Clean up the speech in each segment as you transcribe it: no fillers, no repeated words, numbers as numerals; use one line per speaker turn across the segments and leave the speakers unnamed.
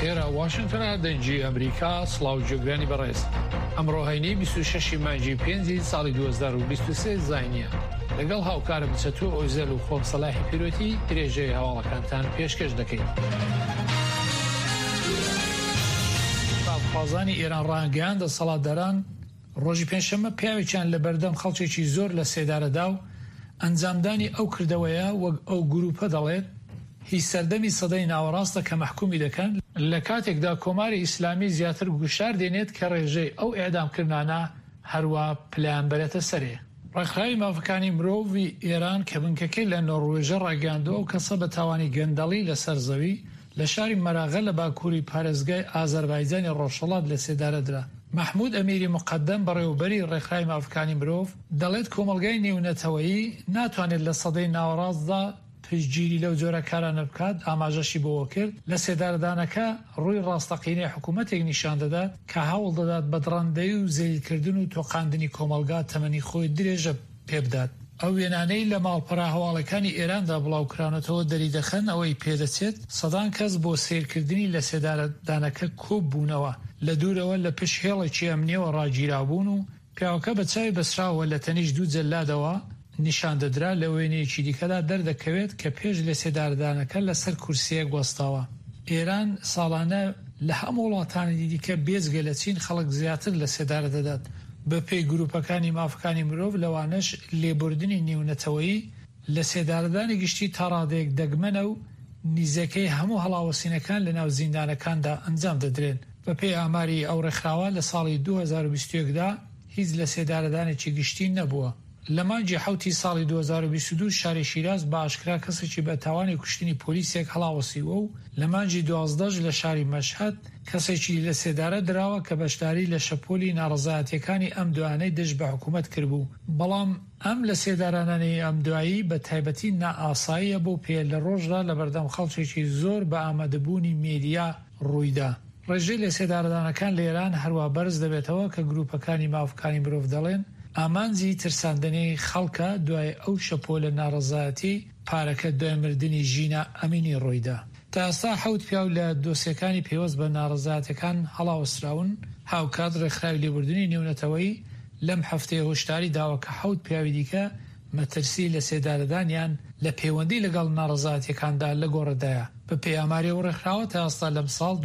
ئێرە واشنگتنە دەنجی ئەمریکا سڵاو جێگرانی بەڕێز ئەمڕۆ هەینی 26 مانگی 5 ساڵی 2023 زاینیە لەگەڵ هاوکارە بچەتۆ ئۆزێل و خۆم سەلاحی پیرۆتی درێژەی هەواڵەکانتان پێشکەش دەکەین. باڵخوازانی ئێران ڕاهەنگەیان دەسەڵاتداران ڕۆژی پێنجشەممە پیاوێکیان لە بەردەم خەڵکێکی زۆر لە سێدارەدا و ئەنجامدانی ئەو کردەوەیە وەک ئەو گروپە دەڵێت هیچ سەردەمی سەدەی ناوەڕاستە کە مەحکومی دەکەن لە کاتێکدا کۆماری ئیسلامی زیاتر گوشار دێنێت کە ڕێژەی ئەو ئێدامکردانە هەروە پلان بەرێتە سەرێ. ڕێکخراوی مافەکانی مرۆڤی ئێران کە بنکەکەی لە نۆڕوێژە ڕاگەاندووە و کەسە بە تاوانی گەندەڵی لەسەر زەوی لە شاری مەراغە لە باکووری پارێزگای ئازەربایجانی ڕۆژهەڵات لە سێدارەدرا. محمود ئەمیری مقدم بەڕێوەبەری ڕێکخراوی مافەکانی مرۆڤ دەڵێت کۆمەلگای نێونەتەوەیی ناتوانێت لە سەدەی ناوەڕاستدا پشتگیری لەو جۆرە کارانە بکات. ئاماژەشی بۆەوە کرد لە سێدارەدانەکە ڕووی ڕاستەقینەی حکوومەتێک نیشان دەدات کە هەوڵ دەدات بە دڕەندەی و زەیلکردن و تۆقاندنی کۆمەلگا تەمەنی خۆی درێژە پێبدات. ئەو وێنانەی لە ماڵپەڕا هەواڵەکانی ئێراندا بڵاوکرانەتەوە دەری دەخەن ئەوەی پێدەچێت سەدان کەس بۆ سیرکردنی لە سێدارەدانەکە کۆب بوونەوە لە دوورەوە لە پشت هێڵێکی ئەمنیەوە ڕاگیرابوون و پیاوەکە بە چاوی بەسراوە لە تەنیشت دوو جەلادەوە نیشان دەدرا لە وێنەیەکی دیکەدا دەردەکەوێت کە پێش لە سێدارەدانەکە لەسەر کورسیە گۆستاوە. ئێران ساڵانە لە هەموو وڵاتانی دیکە بێجگە لە چین خەڵک زیاتر لە سێدارە دەدات. بە پێی گروپەکانی مافەکانی مرۆڤ لەوانەش لێبوردنی نێونەتەوەیی لە سێدارەدانی گشتی تا ڕادەیەک دەگمەنە و نیزەکەی هەموو هەڵاوەسینەکان لە ناو زیندانەکاندا ئەنجام دەدرێن. بە پێی ئاماری ئەو ڕێکخراوە لە ساڵی 2021دا هیچ لە سێدارەدانێکی گشتی نەبووە. لە مانگی 7 ساڵی 2022 شاری شیراز بە ئاشکرا کەسێکی بە تاوانی کوشتنی پۆلیسێک هەڵاوەسیوە و لە مانگی 12 لە شاری مەشهەد کەسێکی لە سێدارە دراوە کە بەشداری لە شەپۆلی ناڕەزایەتیەکانی ئەم دوانەی دەست بە حکوومەت کردبوو. بەڵام ئەم لە سێدارانەی ئەم دوایی بە تایبەتی نائاساییە بۆ پێ لە ڕۆژدا لە بەردەم خەڵکێکی زۆر بە ئامادەبوونی مێدیا ڕوویدا. ڕێژەی لە سێدارەدانەکان لە ئێران هەروە بەرز دەبێتەوە کە گروپەکانی مافەکانی مرۆڤ دەڵێن ئامانجی ترساندنەی خەڵکە دوای ئەو شەپۆلە ناڕەزایەتی پارەکە دوای مردنی ژینە ئەمینی ڕۆیدا. تا ئێستا 7 پیاو لە دۆسیەکانی پێوەست بە ناڕەزایەتەکان هەڵاوەستراون. هاوکات ڕێکخراوی لێبوردنی نێونەتەوەی لەم هەفتەیە هۆشداری داوە کە 7 پیاوی دیکە مەترسی لە سێدارەدانیان لە پەیوەندی لەگەڵ ناڕەزایەتەکاندا لە گۆڕەدایە. بە پێی ئاماری ئەو ڕێکخراوە تا ئێستا لەم ساڵ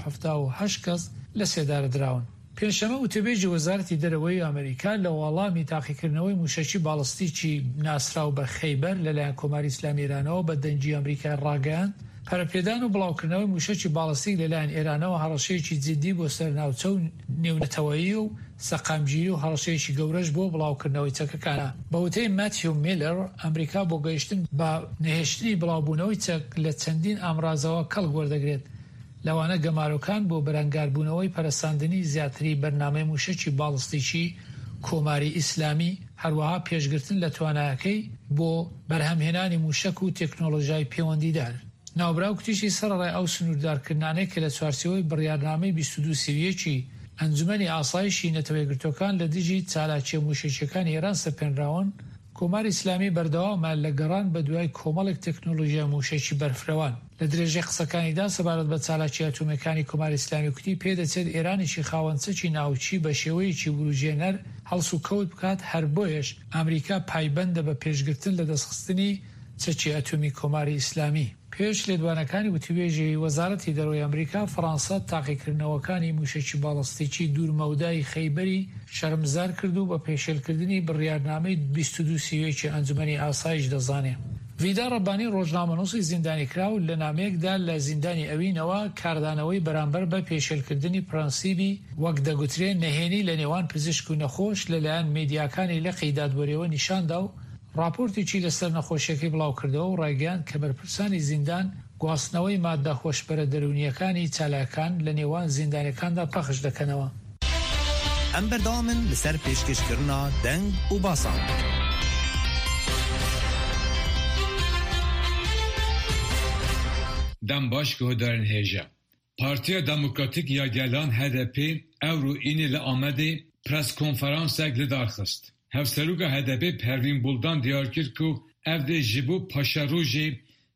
278 کەس لە سێدارە دراون. پێنجشەمە وتەبێژی وەزارەتی دەرەوەی ئەمریکا لە وەڵامی تاقیکردنەوەی موشەکی باڵستیکی ناسراو بە خەیبەر لەلایەن کۆماری ئیسلامی ئێرانەوە بە دەنجی ئەمریکای ڕاگەیاند پەرەپێدان و بڵاوکردنەوەی موشەکی باڵستیک لەلایەن ئێرانەوە هەڕەشەیەکی جدی بۆ سەرناوچە و نێونەتەوەیی و سەقامگیری و هەڕەشەیەکی گەورەش بۆ بڵاوکردنەوەی چەکەکانە. بە وتەی ماتیو میلر ئەمریکا بۆ گەیشتن بە نەهێشتنی بڵاوبوونەوەی چەک لە چەندین ئامڕازەوە کەڵک وەردەگرێت. لەوانە گەمارۆکان بۆ بەرەنگاربوونەوەی پەرستاندنی زیاتری بەرنامەی موشەکی باڵستیکی کۆماری ئیسلامی هەروەها پێشگرتن لە توانایەکەی بۆ بەرهەمهێنانی موشک و تەکنۆلۆژیای پەیوەندیدار. ناوبراو کتیشی سەرڕای ئەو سنووردارکردانەی کە لە چوارچێوەی بڕیارنامەی 22 سێویەکی ئەنجومەنی ئاسایشی نەتەوەی گرتوەکان لە دژی چالاکیە موشەکیەکانی ئێران سەپێنراون کۆماری ئیسلامی بەردەوامە لە گەڕان بە دوای کۆمەڵێک تەکنۆلۆژیا موشەکی بەرفرەوان. لە درێژەی قسەکانیدا سەبارەت بە چالاکی ئەتۆمیەکانی کۆماری ئیسلامی کوتی پێدەچێت ئێرانیشی خاوەنچەکی ناوچی بە شێوەیەکی بروجێنەر هەڵس و کەوت بکات هەر بۆیش ئەمریکا پایبەندە بە پێشگرتن لە دەستخستنی چەکی ئەتۆمی کۆماری ئیسلامی. پێش لێدوانەکانی وتیبێژی وەزارەتی دەرەوەی ئەمریکا فەڕەنسا تاقیکردنەوەکانی موشەکی باڵستیکی دوورمەودای خەیبەری شەرمزار کرد و بە پێشێلکردنی بڕیارنامەی 22 سێویەکی ئەنجومەنی ئاسایش دەزانێ. ڤیدا ڕەبانی ڕۆژنامەنووسی زیندانی کراو لە نامەیەکدا لە زیندانی ئەوینەوە کاردانەوەی بەرامبەر بە پێشێلکردنی پرەنسیبی وەک دەگوترێن نەهێنی لە نێوان پزیشک و نەخۆش لەلایەن میدیاکانی لە قەیدادوەریەوە نیشاندا و راپۆرتێکی لەسەر نەخۆشیەکەی بڵاو کردەوە و ڕایگەیاند کە بەرپرسانی زیندان گواستنەوەی مادە خۆشبەرە دەرونیەکانی چالاکان لە نێوان زیندانەکاندا پەخش دەکەنەوە.
ئەم بەردەوامن لەسەر پێشکەشکردنا دەنگ و باسان.
دەم باش گۆدارن هێژە. Partiya Demokratîk ya Gelan HDP Ewro înê li Amedê preskonferansek li darxist. Hevseroka HDP Pervîn Buldan diyar kir ku ev dê ji bo paşarojê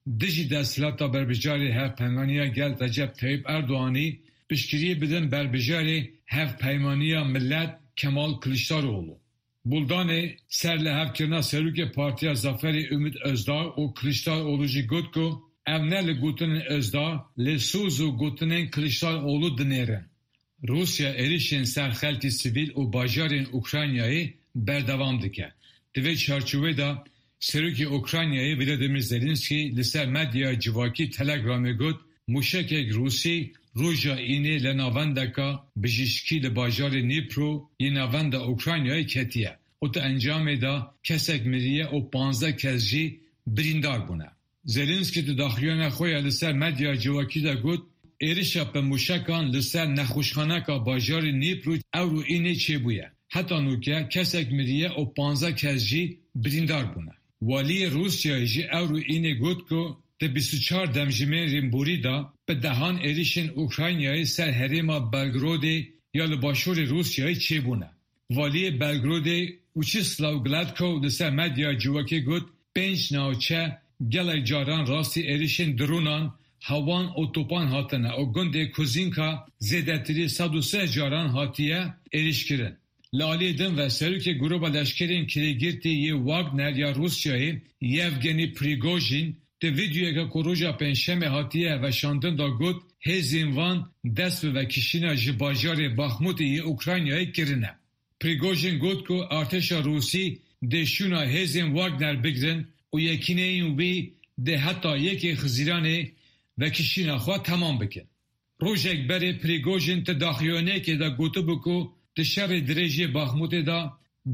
دجی دستلاتا بربجاری هف پیمانیا گل رجب طیب اردوانی پشتگیری بدن بربجاری هف پیمانیا ملت کمال کلیچداروغلو. بولدان سر لحف کرنا سروک پارتیا زافری امید ازدار و کلیچداروغلو جی گود که evne li gotinên Özdağ li Sûz û gotinên Kiliçdaroglu dinêrin. Rusya êrişên ser xelkê sivîl û bajarên Ukraynayê berdewam dike. Di vê çarçovê de Serokê Ukraynayê Volodymyr Zelenskî li ser medya civakî Telegramê got mûşekek Rusî roja înê li navendeka bijîşkî li bajarê Dnîpro yê navenda Ukraynayê ketiye. Û di encamê de kesek miriye û 15 kes jî birîndar bûne. Zelenskî di daxiliyona xwe ya li ser medya civakî de got êrişa pemûşekan li ser nexweşxaneka bajarê Dnîpro ewro înê çêbûye. Heta nûke kesek miriye û 15 kes jî birîndar bûne. Waliyê Rusyayê jî ewro înê got ku di 24 demjimên rîmborî de bi dehan êrişên Ukraynayê ser herêma Belgrodê ya li başûrê Rusyayê çêbûne. Waliyê Belgrodê Vyacheslav Gladkov li ser medya civakî got 5 navçe gelek caran rastî êrişên dronan, hewan û topan hatine û gundê Kuzinka zêdetirî 103 caran hatiye êrişkirin. Li aliyê din ve serokê grûpa leşkerên kirêgirtî yê Wagner ya Rusyayê Yevgeni Prigojin di vîdyoyeka ku roja pênşemê hatiye veşandin da got hêzên wan dest bi vekişîna ji bajarê Baxmutê yê Ukraynayê kirine. Prigojin got ku artêşa Rusî dê şûna hêzên Wagner bigirin û yekîneyên wî dê heta yekê xizîranê vekişîna xwe temam bikin. Rojek berê Prigojin ti daxiyonekê de gotibû ku di şerê dirêjê Baxmutê de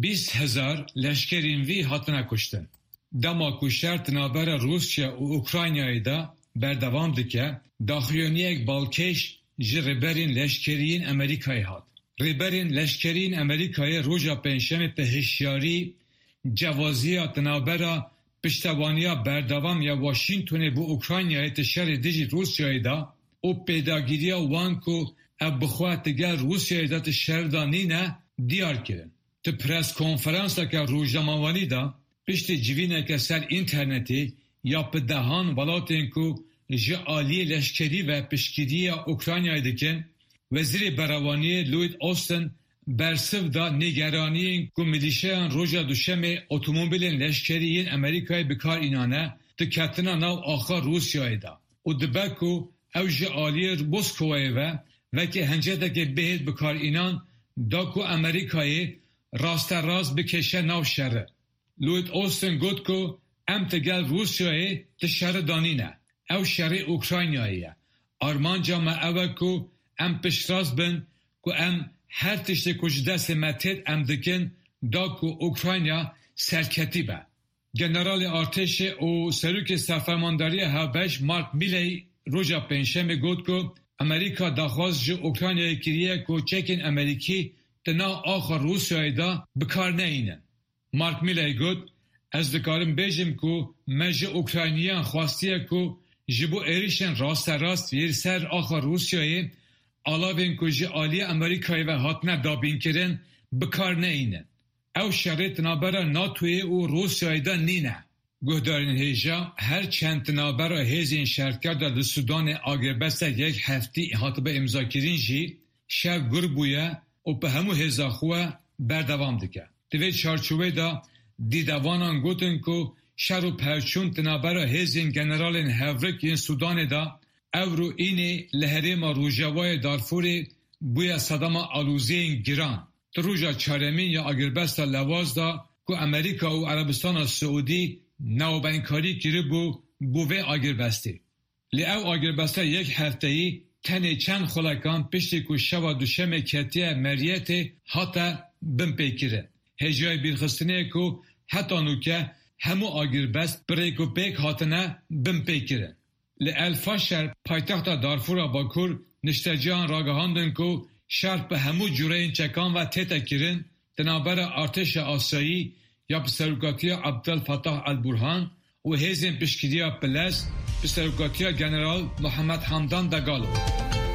20,000 leşkerên wî hatine kuştin. Dema ku şer di navbera Rusya û Ukraynayê de berdewam dike, daxiyoniyek balkêş ji rêberên leşkeriyên Amerîkayê hat. Rêberên leşkeriyên Amerîkayê roja pênşemê bi hişyarî cevaziya di navbera piştevaniya berdewam ya Washingtonê bû Ukraynayê ti şerê dijî Rusyayê de û pêdagiriya wan ku ev bixwe ti gel Rusyayê de ti şerda nîne diyar kirin. Ti preskonferanseka rojnamewanî de piştî civîneke ser internetê ya bi dehan welatên ku ji aliyê leşkerî ve piştgiriya Ukraynayê dikin, Wezîrê Berevaniyê Lloyd Austin bersiv da nêgeraniyên ku milîşeyan roja duşemê otomobîlên leşkerî yên Amerîkayê bikar înane diketina nav axa Rusyayê de û dibe ku ew ji aliyê Moskowayê ve vekî hencedekê bêhêt bikar înan da ku Amerîkayê rasterast bikeşe nav şerê. Lloyd Austin got ku em ti gel Rusyayê ti şerê danîne. Ew şerê Ukraynayê ye. Armanca me ew e ku em piştrast bin ku em her tiştê ku ji destê me têt em dikin da ku Ukrayna serketî be. Generalê Artêşê û Serokê Serfermandariya Hevbeş Mark Milley roja pênşemê got ku Amerîka daxwaz ji Ukraynayê kiriye ku çekên Amerîkî di nav axa Rusyayê de bikar neînin. Mark Milley got, ez dikarim bêjim ku me ji Ukrayniyan xwastiye ku ji bo êrişên rasterast yê ser axa Rusyayê alavên ku ji aliyê Amerîkayê ve hatine dabînkirin bikar neînin. Ew şerê di navbera NATOyê û Rusyayê de nîne. Guhdarên hêja her çend di navbera hêzên şerkar de li Sudanê agêrbestek yek heftî hatibe imzakirin jî şev gur bûye û bi hemû hêza xwe berdewam dike. Di vê çarçovê de dîdevanan gotin ku şer û perçûn di navbera hêzên generalên hevrik yên Sudanê de ewro înê li herêma Rojavayê Darfurê bûye sedema alûzeyên giran. Di roja çaremîn ya agêrbesta Lewaz da ku Amerîka û Erebistana Siûdî navbenkarî kiribû bû vê agêrbestê. Li ew agêrbesta yek hefteyî tenê çend xulekan piştî ku şeva duşemê ketiye Meryetê hate binpêkirin. Hêjayê bîrxistinê ku heta nûke hemû agêrbest bi rêkûpêk hatine binpêkirin. Li El Fasher paytexta Darfura Bakur nişteciyan ragihandin ku şer bi hemû cûreyên çekan ve tête kirin di navbera Artêşa Asyayî ya bi serokatiya Abdel Fattah el-Burhan û hêzên piştgiriya Pilez bi serokatiya General Muhammed Hamdan Dagalo.